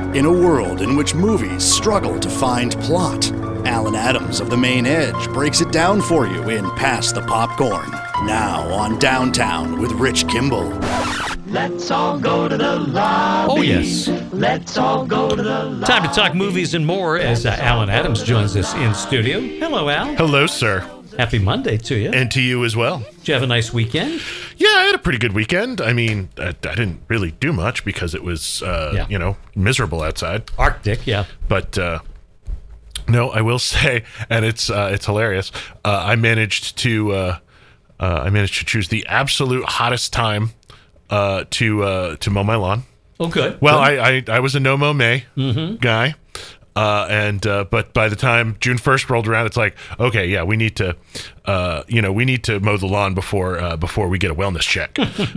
In a world in which movies struggle to find plot, Alan Adams of The Main Edge breaks it down for you in Pass the Popcorn. Now on Downtown with Rich Kimball. Let's all go to the lobby. Oh, yes. Let's all go to the lobby. Time to talk movies and more as Alan Adams joins us in studio. Hello, Al. Hello, sir. Happy Monday to you. And to you as well. Did you have a nice weekend? Yeah, I had a pretty good weekend. I mean, I didn't really do much because it was, miserable outside. Arctic, yeah. But no, I will say, and it's hilarious. I managed to choose the absolute hottest time to mow my lawn. Oh, good. Well, good. I was a no mow May guy. But by the time June 1st rolled around, it's like, okay, yeah, we need to mow the lawn before we get a wellness check.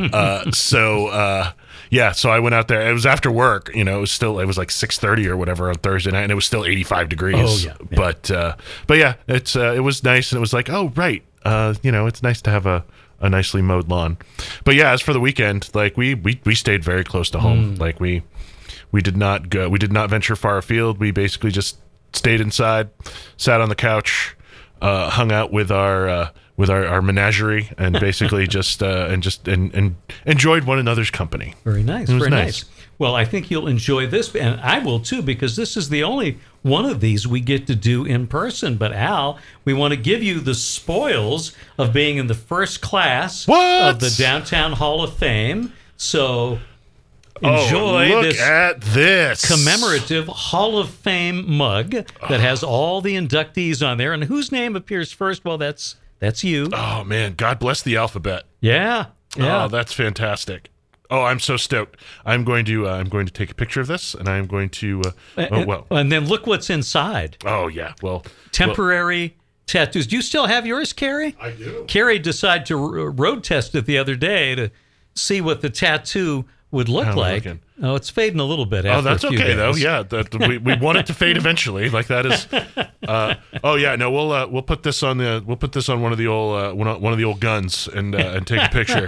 So I went out there. It was after work, it was like 6:30 or whatever on Thursday night, and it was still 85 degrees. Oh, yeah. But yeah, it was nice, and it was like, oh, right. It's nice to have a nicely mowed lawn. But yeah, as for the weekend, like we stayed very close to home. Like we did not venture far afield. We basically just stayed inside, sat on the couch, hung out with our menagerie, and basically just enjoyed one another's company. Very nice. It was very nice. Well, I think you'll enjoy this, and I will too, because this is the only one of these we get to do in person. But Al, we want to give you the spoils of being in the first class of the Downtown Hall of Fame. So enjoy look at this commemorative Hall of Fame mug that has all the inductees on there. And whose name appears first? Well, that's you. Oh man, God bless the alphabet. Yeah. Oh, that's fantastic. Oh, I'm so stoked. I'm going to take a picture of this, and I'm going to and then look what's inside. Oh yeah. Well, temporary tattoos. Do you still have yours, Carrie? I do. Carrie decided to road test it the other day to see what the tattoo would look like. Oh, it's fading a little bit. After that's a few okay days. though. Yeah, we want it to fade eventually. Like that is. We'll put this on one of the old guns and take a picture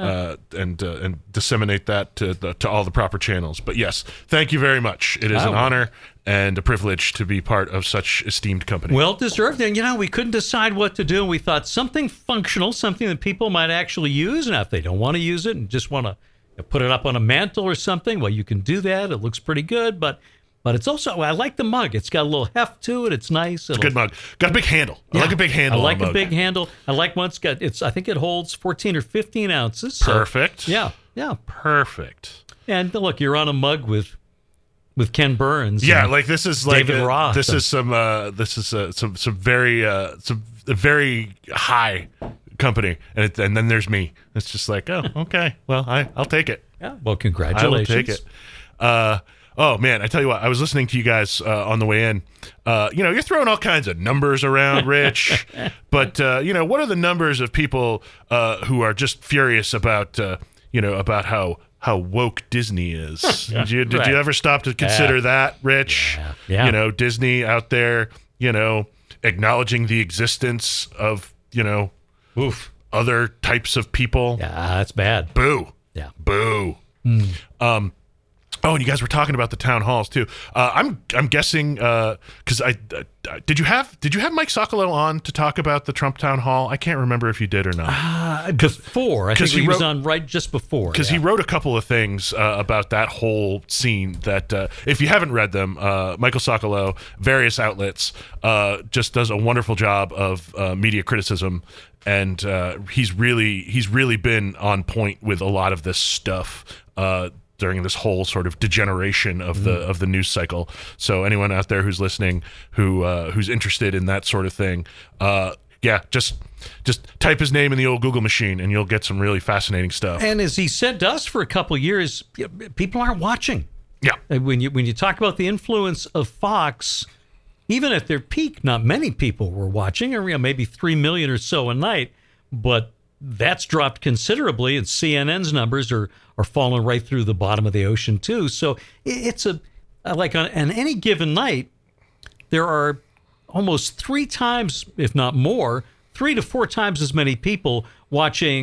and disseminate that to all the proper channels. But yes, thank you very much. It is an honor and a privilege to be part of such esteemed company. Well deserved. And we couldn't decide what to do. And we thought something functional, something that people might actually use. Now, if they don't want to use it and just want to put it up on a mantle or something, well, you can do that. It looks pretty good, but it's also, I like the mug. It's got a little heft to it. It's nice. It's a good mug. Got a big handle. I like a big handle. I like a big handle. I like one. I think it holds 14 or 15 ounces. So, perfect. Yeah. Perfect. And look, you're on a mug with Ken Burns. Yeah, like this is like David Roth. This is some very high company, and then there's me. It's just like, oh, okay, well, I'll take it. Yeah, well, congratulations. I will take it. Oh man, I tell you what, I was listening to you guys on the way in. You're throwing all kinds of numbers around, Rich, but what are the numbers of people who are just furious about how woke Disney is? Did you ever stop to consider that, Rich? Yeah. Disney out there, acknowledging the existence of other types of people. Yeah, that's bad. Boo. Yeah. Boo. And you guys were talking about the town halls too. I'm guessing because did you have Mike Socolow on to talk about the Trump town hall? I can't remember if you did or not. Before, I think he was on right just before. Because he wrote a couple of things about that whole scene that if you haven't read them, Michael Socolow, various outlets, just does a wonderful job of media criticism. And he's really been on point with a lot of this stuff during this whole sort of degeneration of the news cycle. So anyone out there who's listening who's interested in that sort of thing, just type his name in the old Google machine and you'll get some really fascinating stuff. And as he said to us for a couple of years, people aren't watching. Yeah. When you talk about the influence of Fox, even at their peak, not many people were watching, or maybe 3 million or so a night, but that's dropped considerably, and CNN's numbers are falling right through the bottom of the ocean too. So it's like on any given night, there are almost 3 times, if not more, 3 to 4 times as many people watching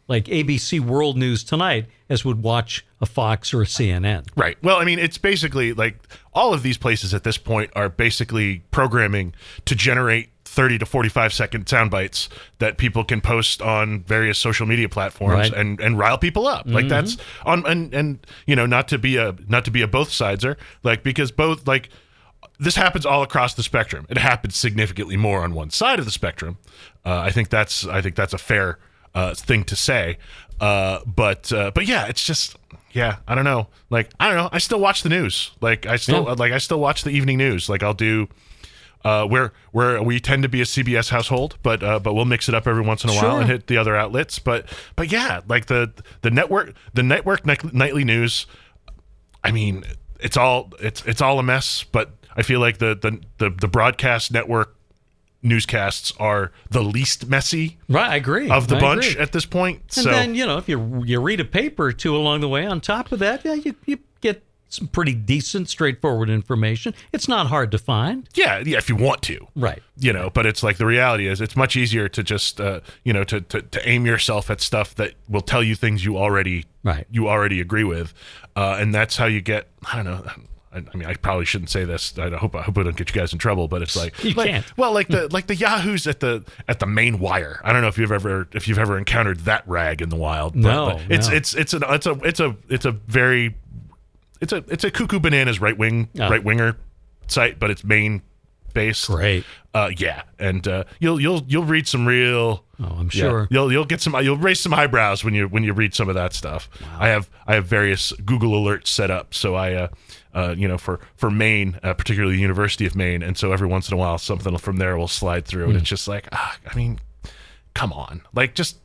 like ABC World News Tonight as would watch a Fox or a CNN. Right. Well, I mean, it's basically like all of these places at this point are basically programming to generate 30 to 45 second sound bites that people can post on various social media platforms Right. and rile people up. Like that's on and you know, not to be a both sideser, like because both like this happens all across the spectrum. It happens significantly more on one side of the spectrum. I think that's a fair thing to say. But yeah, it's just I don't know. Like I don't know. I still watch the news. Like I still watch the evening news. Like I'll do. Where we tend to be a CBS household, but we'll mix it up every once in a while and hit the other outlets. But yeah, like the network nightly news. I mean, it's all a mess. But I feel like the broadcast network newscasts are the least messy. Right, I agree. Of the I bunch agree. at this point. And so then, if you read a paper or two along the way on top of that, you get some pretty decent, straightforward information. It's not hard to find. yeah, if you want to. Right. But it's like the reality is it's much easier to just to aim yourself at stuff that will tell you things you already agree with, and that's how you get. I don't know. I mean, I probably shouldn't say this. I hope I don't get you guys in trouble. But it's like You can't. Well, like the Yahoos at the main wire. I don't know if you've ever encountered that rag in the wild. But, No, but it's a cuckoo bananas right winger site, but it's Maine based. Great. And you'll read some real. Oh, I'm sure. You'll raise some eyebrows when you read some of that stuff. Wow. I have various Google alerts set up, so I for Maine, particularly the University of Maine, and so every once in a while something from there will slide through, and it's just like I mean, come on, like just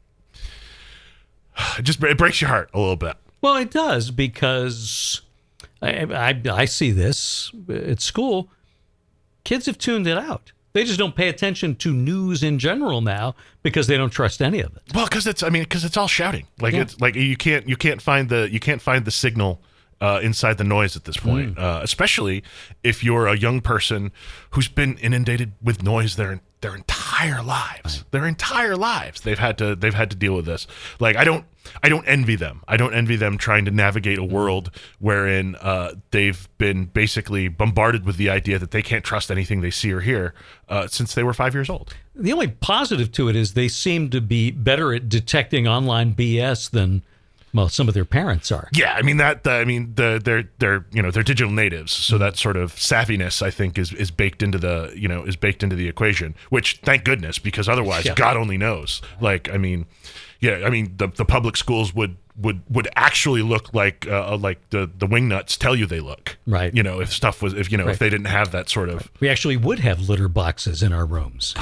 it breaks your heart a little bit. Well, it does, because I see this at school. Kids have tuned it out. They just don't pay attention to news in general now because they don't trust any of it. Well, because it's all shouting. Like it's like you can't find the signal inside the noise at this point. Especially if you're a young person who's been inundated with noise their entire lives. Their entire lives they've had to deal with this. Like I don't envy them. I don't envy them trying to navigate a world wherein they've been basically bombarded with the idea that they can't trust anything they see or hear since they were 5 years old. The only positive to it is they seem to be better at detecting online BS than some of their parents are. Yeah, I mean they're digital natives, so that sort of savviness I think is baked into the equation. Which thank goodness, because otherwise God only knows. Like I mean the public schools would actually look like the wingnuts tell you they look. Right. If stuff was if they didn't have that sort of. We actually would have litter boxes in our rooms.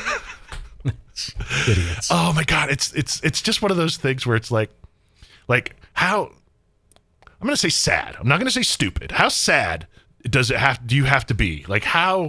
Idiots. Oh my God, it's just one of those things where it's like how I'm going to say sad. I'm not going to say stupid. How sad do you have to be? Like how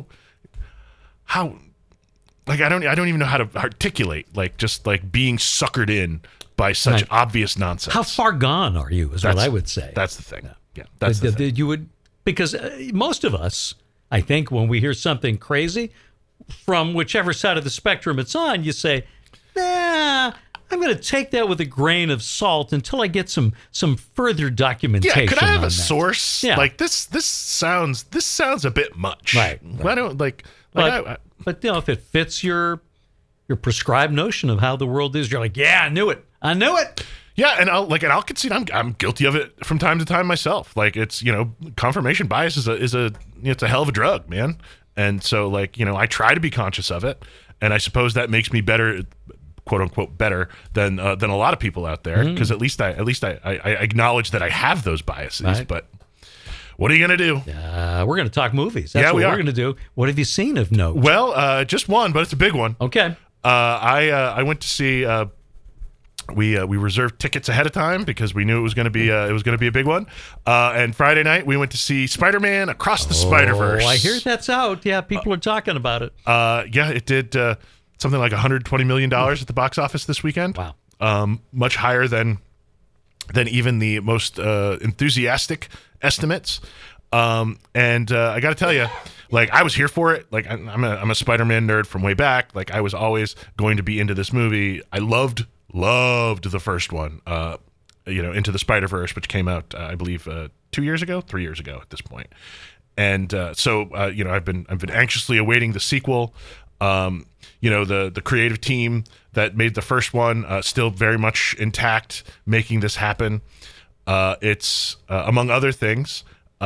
like I don't even know how to articulate just being suckered in by such obvious nonsense. How far gone are you is what I would say. That's the thing. Yeah, that's the thing. You would, because most of us, I think, when we hear something crazy from whichever side of the spectrum it's on, you say, nah, I'm going to take that with a grain of salt until I get some further documentation. Yeah, could I have on a that. source? Yeah. Like this sounds a bit much. Right. Why don't But if it fits your prescribed notion of how the world is, you're like, yeah, I knew it. Yeah, and I'll concede I'm guilty of it from time to time myself. Like it's confirmation bias is it's a hell of a drug, man. And so I try to be conscious of it, and I suppose that makes me better, quote unquote, better than a lot of people out there, because at least I acknowledge that I have those biases. Right. But what are you gonna do? We're going to talk movies. That's what we're going to do. What have you seen of note? Well, just one, but it's a big one. Okay. I went to see. We reserved tickets ahead of time because we knew it was going to be a big one. And Friday night we went to see Spider-Man Across the Spider-Verse. Oh, I hear that's out. Yeah, people are talking about it. Yeah, it did something like $120 million at the box office this weekend. Wow. Much higher than even the most enthusiastic estimates. And I got to tell you, I was here for it. I'm a Spider-Man nerd from way back. I was always going to be into this movie. I loved loved the first one. Into the Spider-Verse, which came out, I believe, 3 years ago at this point. And I've been anxiously awaiting the sequel. The creative team that made the first one still very much intact, making this happen. It's among other things,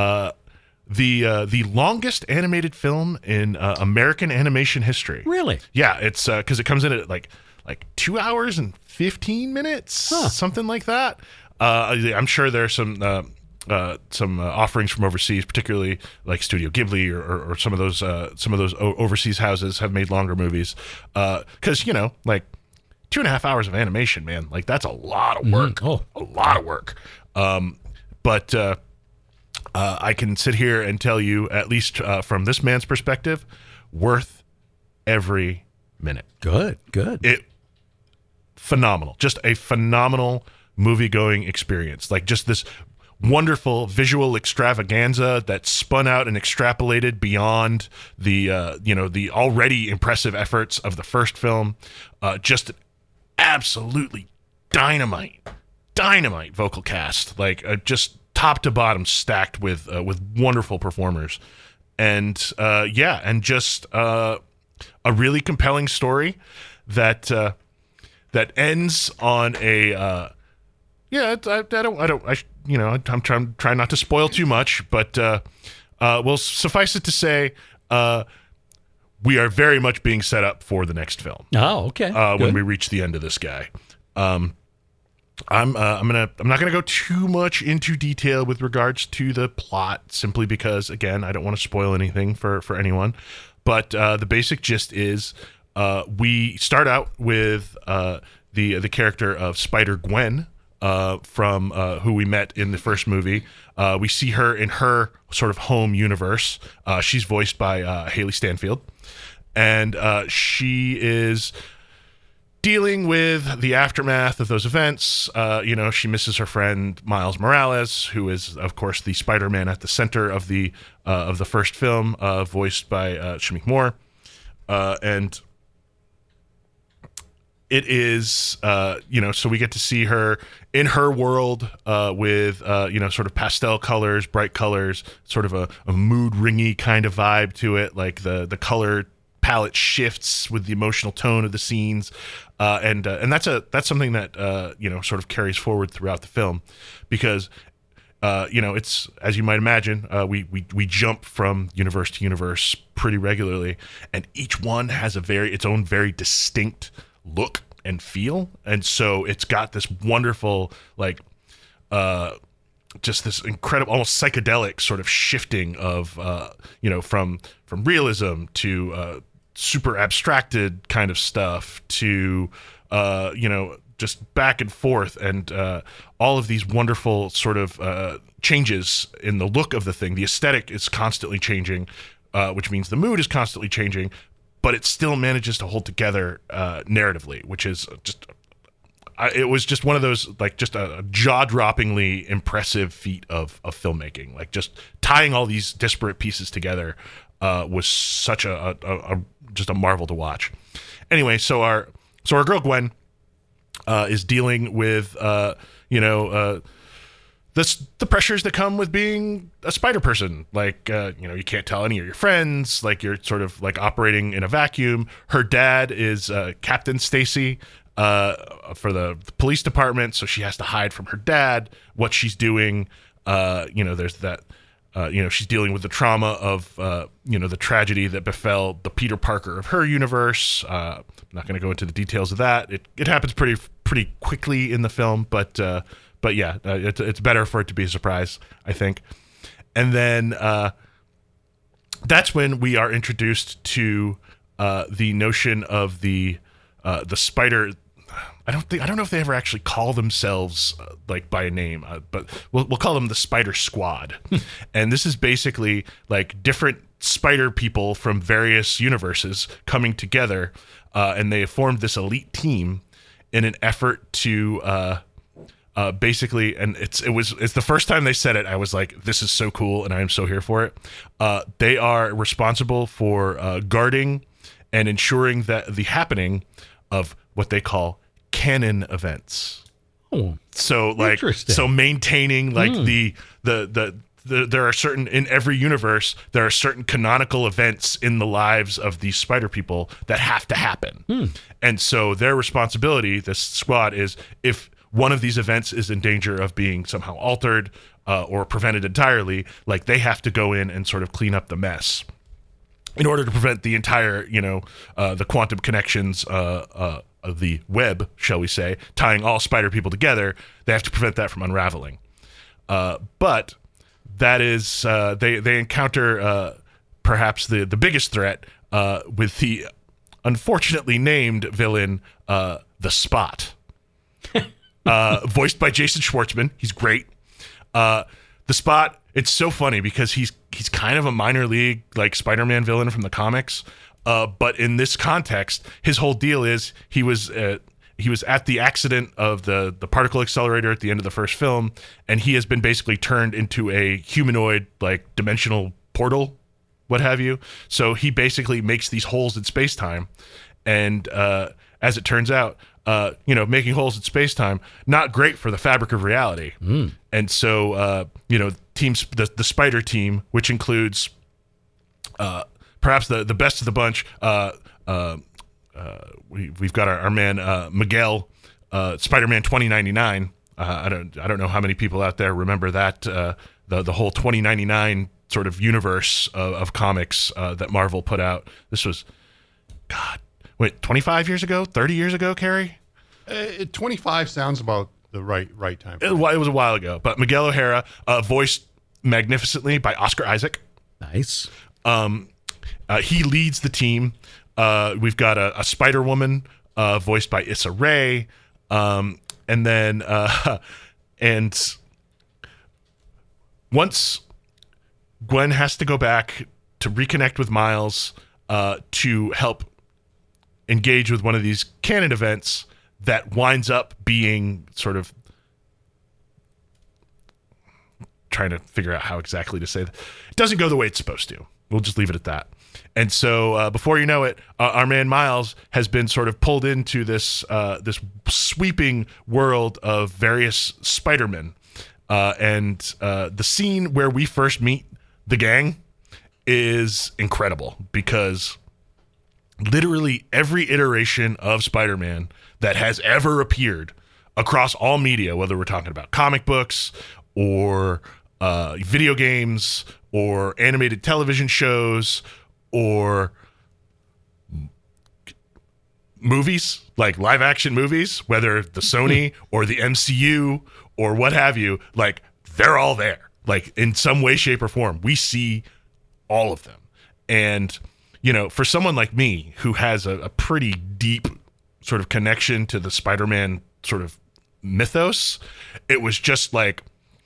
the longest animated film in American animation history. Really? Yeah, it's because it comes in at like 2 hours and 15 minutes, something like that. I'm sure there's some offerings from overseas, particularly like Studio Ghibli or some of those overseas houses have made longer movies. Because 2.5 hours of animation, man, like that's a lot of work. A lot of work. But I can sit here and tell you, at least from this man's perspective, worth every minute. Good. Phenomenal. Just a phenomenal movie-going experience. Like just this wonderful visual extravaganza that spun out and extrapolated beyond the already impressive efforts of the first film. Just absolutely dynamite vocal cast, just top to bottom stacked with wonderful performers, and just a really compelling story that ends on a I'm trying not to spoil too much, but we'll suffice it to say we are very much being set up for the next film. Oh, okay. When we reach the end of this guy. I'm not gonna go too much into detail with regards to the plot, simply because, again, I don't want to spoil anything for anyone. But the basic gist is we start out with the character of Spider-Gwen, from who we met in the first movie. We see her in her sort of home universe. She's voiced by Haley Stanfield, and she is dealing with the aftermath of those events. She misses her friend Miles Morales, who is, of course, the Spider-Man at the center of the first film, voiced by Shamik Moore, and it is, so we get to see her in her world with, sort of pastel colors, bright colors, sort of a mood ringy kind of vibe to it. Like the color palette shifts with the emotional tone of the scenes. And that's something that, sort of carries forward throughout the film, because, it's, as you might imagine, we jump from universe to universe pretty regularly, and each one has its own very distinct look and feel, and so it's got this wonderful, just this incredible, almost psychedelic sort of shifting of from realism to super abstracted kind of stuff to just back and forth, and all of these wonderful sort of changes in the look of the thing. The aesthetic is constantly changing, which means the mood is constantly changing, but it still manages to hold together narratively, which is just, it was just one of those, just a jaw-droppingly impressive feat of filmmaking. Just tying all these disparate pieces together was such just a marvel to watch. Anyway, so our girl Gwen is dealing with the pressures that come with being a spider person. You can't tell any of your friends, you're sort of operating in a vacuum. Her dad is Captain Stacy for the police department, so she has to hide from her dad what she's doing. There's that. She's dealing with the trauma of, the tragedy that befell the Peter Parker of her universe. I'm not going to go into the details of that. It happens pretty quickly in the film, but yeah, it's better for it to be a surprise, I think. And then that's when we are introduced to the notion of the spider. I don't know if they ever actually call themselves by a name, but we'll call them the Spider Squad. And this is basically different spider people from various universes coming together, and they have formed this elite team in an effort to basically, and it's the first time they said it, I was like, this is so cool, and I am so here for it. They are responsible for guarding and ensuring that the happening of what they call canon events. Oh, So like, interesting. so maintaining like the there are certain, in every universe, there are certain canonical events in the lives of these spider people that have to happen. And so their responsibility, this squad, is if one of these events is in danger of being somehow altered or prevented entirely, like they have to go in and sort of clean up the mess in order to prevent the entire, the quantum connections of the web, shall we say, tying all spider people together. They have to prevent that from unraveling. But that is, they encounter perhaps the biggest threat with the unfortunately named villain, the Spot, voiced by Jason Schwartzman. He's great. The Spot. It's so funny because he's kind of a minor league like Spider-Man villain from the comics. But in this context, his whole deal is he was at the accident of the particle accelerator at the end of the first film, and he has been basically turned into a humanoid, like dimensional portal, what have you. So he basically makes these holes in space-time, and as it turns out, making holes in space-time, not great for the fabric of reality. And so, the Spider Team, which includes perhaps the best of the bunch, we've got our man Miguel, Spider-Man 2099. I don't know how many people out there remember that the whole 2099 sort of universe of comics that Marvel put out. This was 25 years ago, 30 years ago, Carrie? 25 sounds about the right time. It was a while ago, but Miguel O'Hara, voiced magnificently by Oscar Isaac. Nice. He leads the team. We've got a Spider-Woman voiced by Issa Rae. And then and once Gwen has to go back to reconnect with Miles to help engage with one of these canon events that winds up being sort of trying to figure out how exactly to say that. It doesn't go the way it's supposed to. We'll just leave it at that. And so before you know it, our man Miles has been sort of pulled into this this sweeping world of various Spider-Men. And the scene where we first meet the gang is incredible because literally every iteration of Spider-Man that has ever appeared across all media, whether we're talking about comic books or video games or animated television shows or movies, like live action movies, whether the Sony or the MCU or what have you, like they're all there. Like in some way, shape, or form, we see all of them. And, for someone like me who has a pretty deep sort of connection to the Spider-Man sort of mythos, it was like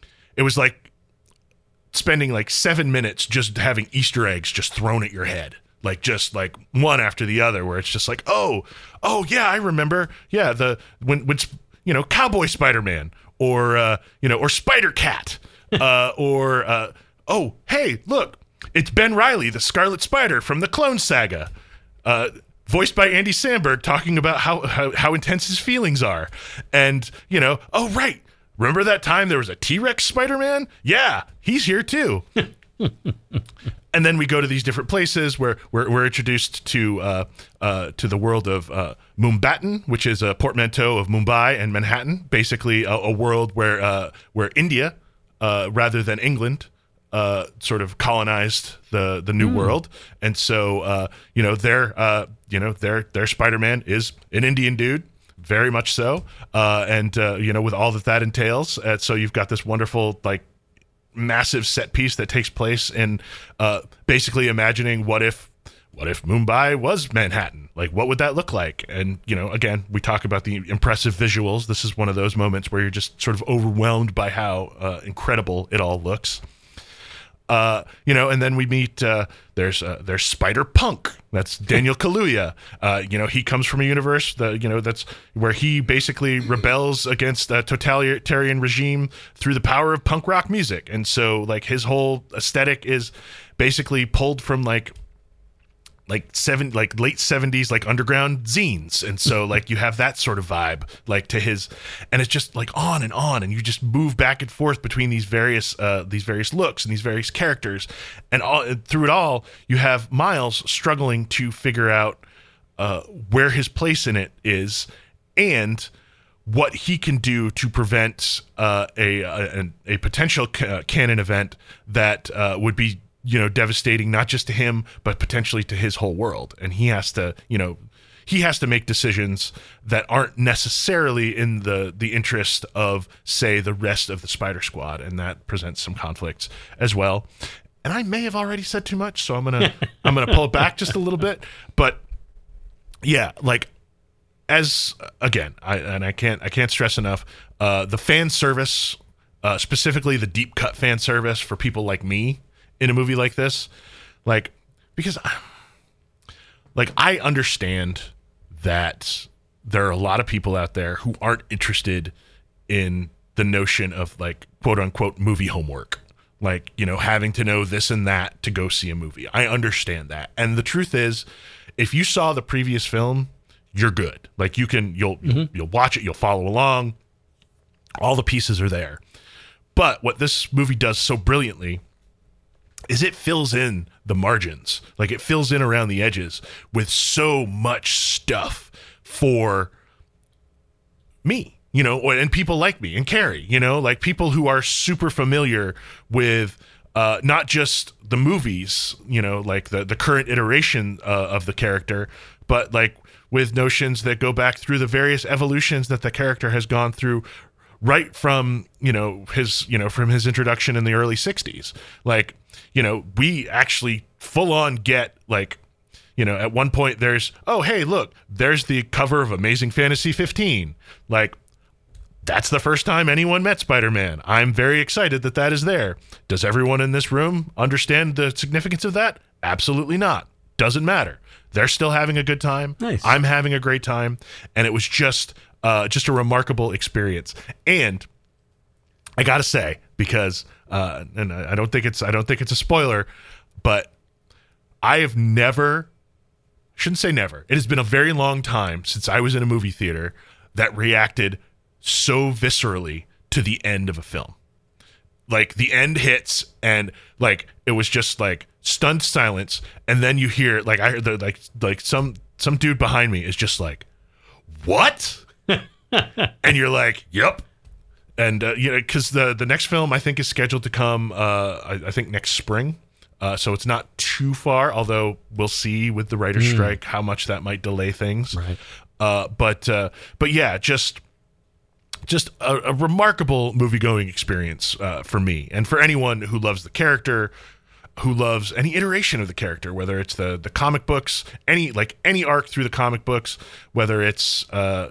spending like 7 minutes just having Easter eggs just thrown at your head, like just like one after the other, where it's just like, oh yeah, I remember, yeah, when Cowboy Spider-Man or Spider-Cat, or oh hey, look, it's Ben Reilly, the Scarlet Spider from the Clone Saga, voiced by Andy Samberg, talking about how intense his feelings are, and oh right. Remember that time there was a T-Rex Spider-Man? Yeah, he's here too. And then we go to these different places where we're introduced to the world of Mumbattan, which is a portmanteau of Mumbai and Manhattan. Basically, a world where India, rather than England, sort of colonized the new world, and so their Spider-Man is an Indian dude. Very much so, and with all that entails. So you've got this wonderful, like, massive set piece that takes place in basically imagining what if Mumbai was Manhattan? Like, what would that look like? And again, we talk about the impressive visuals. This is one of those moments where you're just sort of overwhelmed by how incredible it all looks. And then we meet, there's Spider-Punk. That's Daniel Kaluuya. He comes from a universe that's where he basically rebels against a totalitarian regime through the power of punk rock music. And so like his whole aesthetic is basically pulled from like late 70s like underground zines, and so like you have that sort of vibe like to his, and it's just like on, and you just move back and forth between these various looks and these various characters, and through it all you have Miles struggling to figure out where his place in it is and what he can do to prevent a potential canon event that would be, you know, devastating not just to him but potentially to his whole world. And he has to make decisions that aren't necessarily in the interest of, say, the rest of the Spider Squad, and that presents some conflicts as well. And I may have already said too much, so I'm gonna pull it back just a little bit. But yeah, like, as again, I can't stress enough the fan service, specifically the deep cut fan service for people like me in a movie like this, like, because like I understand that there are a lot of people out there who aren't interested in the notion of like quote unquote movie homework, like, you know, having to know this and that to go see a movie. I understand that, and the truth is, if you saw the previous film, you're good. Like you'll watch it, you'll follow along. All the pieces are there. But what this movie does so brilliantly is it fills in the margins. Like it fills in around the edges with so much stuff for me, you know, and people like me and Carrie, you know, like people who are super familiar with not just the movies, you know, like the current iteration of the character, but like with notions that go back through the various evolutions that the character has gone through, right from, from his introduction in the early 60s. Like, you know, we actually full on get like, you know, at one point there's, oh, hey, look, there's the cover of Amazing Fantasy 15. Like, that's the first time anyone met Spider-Man. I'm very excited that is there. Does everyone in this room understand the significance of that? Absolutely not. Doesn't matter. They're still having a good time. Nice. I'm having a great time. And it was just a remarkable experience. And I got to say, because, and I don't think it's a spoiler, but I have shouldn't say never. It has been a very long time since I was in a movie theater that reacted so viscerally to the end of a film. Like the end hits and like it was just like stunned silence, and then you hear like I heard like some dude behind me is just like, what? And you're like, yep. And you know, because the next film I think is scheduled to come I think next spring, so it's not too far, although we'll see with the writer's strike how much that might delay things. Right. But yeah, just a remarkable movie-going experience for me, and for anyone who loves the character, who loves any iteration of the character, whether it's the comic books, any arc through the comic books, whether it's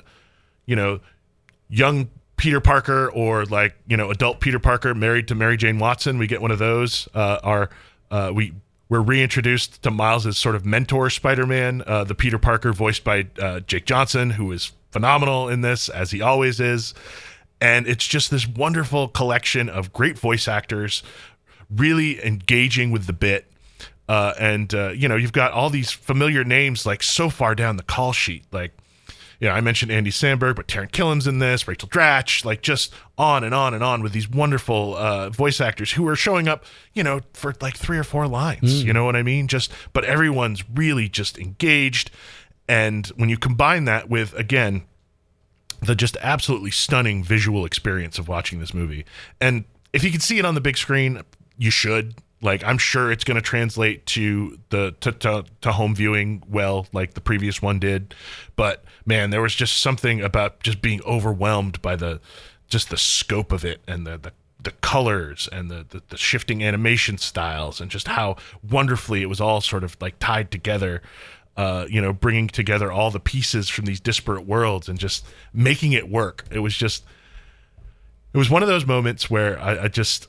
young Peter Parker or like, you know, adult Peter Parker married to Mary Jane Watson. We get one of those. We're reintroduced to Miles' sort of mentor Spider-Man, the Peter Parker voiced by Jake Johnson, who is phenomenal in this, as he always is. And it's just this wonderful collection of great voice actors really engaging with the bit. You've got all these familiar names like so far down the call sheet. Like, you know, I mentioned Andy Samberg, but Taron Killam's in this, Rachel Dratch, like just on and on and on with these wonderful voice actors who are showing up, you know, for like 3 or 4 lines. You know what I mean? But everyone's really just engaged. And when you combine that with, again, the just absolutely stunning visual experience of watching this movie, and if you can see it on the big screen, you should. Like, I'm sure it's going to translate to to home viewing well, like the previous one did. But man, there was just something about just being overwhelmed by the scope of it, and the colors and the shifting animation styles, and just how wonderfully it was all sort of like tied together. Bringing together all the pieces from these disparate worlds and just making it work. It was one of those moments where I just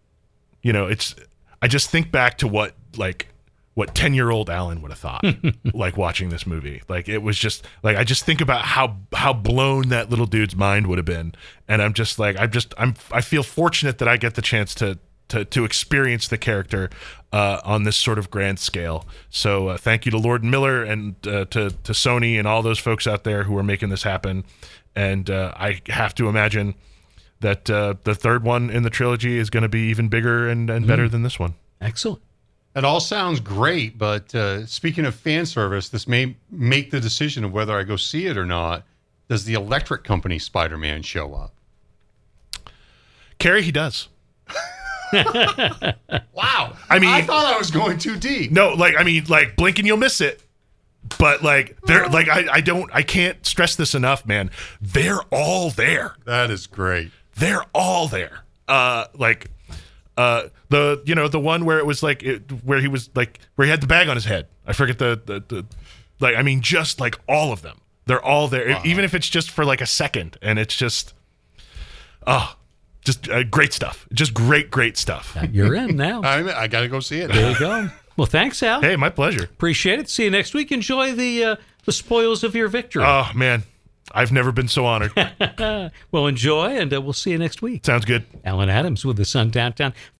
think back to what 10-year-old Alan would have thought, like watching this movie. Like, it was just like, I just think about how blown that little dude's mind would have been. And I'm just like, I feel fortunate that I get the chance to to experience the character on this sort of grand scale. So thank you to Lord Miller and to Sony and all those folks out there who are making this happen. And I have to imagine that the third one in the trilogy is going to be even bigger and better than this one. Excellent. It all sounds great, but speaking of fan service, this may make the decision of whether I go see it or not. Does the Electric Company Spider-Man show up? Carrie, he does. Wow. I mean, I thought I was going too deep. No, like blink and you'll miss it. But like they're like I can't stress this enough, man. They're all there. That is great. They're all there. The one where it was like where he was like where he had the bag on his head. I forget the like, I mean, just like all of them. They're all there. Wow. Even if it's just for like a second, and it's just great stuff. Just great stuff. You're in now. I got to go see it. There you go. Well, thanks, Al. Hey, my pleasure. Appreciate it. See you next week. Enjoy the spoils of your victory. Oh man, I've never been so honored. Well, enjoy, and we'll see you next week. Sounds good. Alan Adams with the Sun Downtown.